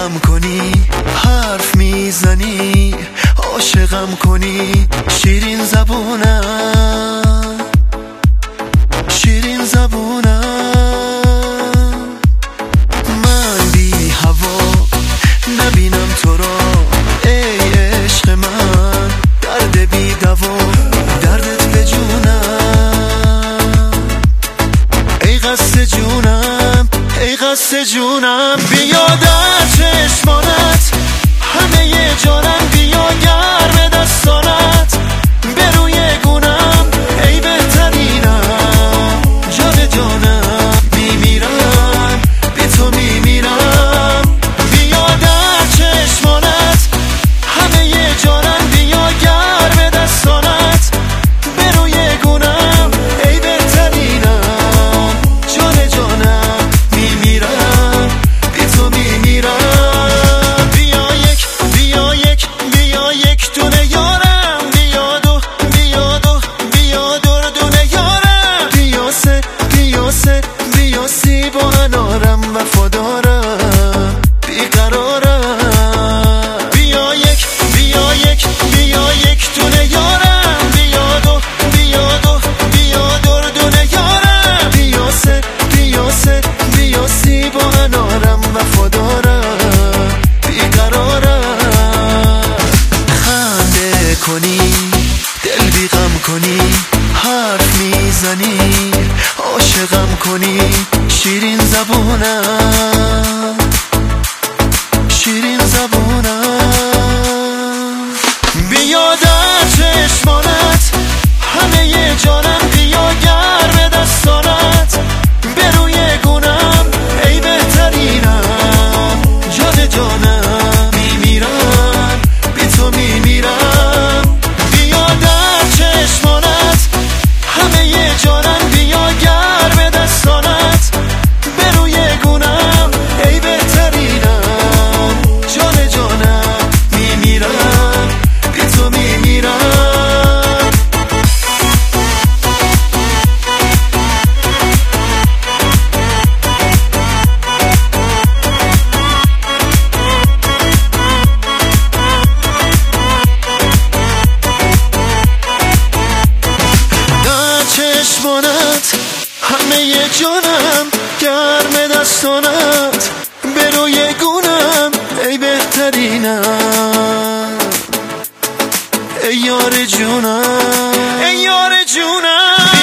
دلبیغم کنی، حرف میزنی، عاشقم کنی، شیرین زبونم، شیرین زبونم. من بی هوا نبینم تو را، ای عشق من، درد بی دوا، دردت به جونم، ای قصد جونم، ای قصد جونم. بیا در چشمانت همه جانم، بیا گرم دستانت به روی گونم، ای بهترینم، جان جانم، میمیرم بی تو میمیرم. بیا در چشمانت همه جانم، بیا گرم دستانت به روی گونم، ای بهترینم، جان جانم، میمیرم بی تو میمیرم. بیا یک دونه یارم، بیا دو دونه یارم، بیا سی با انارم، وفادارم، بیقرارم. بیا یک دونه یارم، بیا دو دونه یارم، بیا سی با انارم، وفادارم، بیقرارم. خنده کنی، دلبیغم کنی، حرف میزنی، عاشقم کنی، شیرین زبونم، شیرین زبونم. بیا در چشمانت همه جانم، بیا گرم دستانت به روی گونم، ای بهترینم، جان جانم، میمیرم بی تو میمیرم. بیا در چشمانت همه جانم، بیا گرم دستانت به روی گونم، ای بهترینم، جان جانم، میمیرم بی تو میمیرم. در چشمانت همه جانم، گرم دستانت به روی گونم، ای بهترینم، ای یار جونم، ای یار جونم.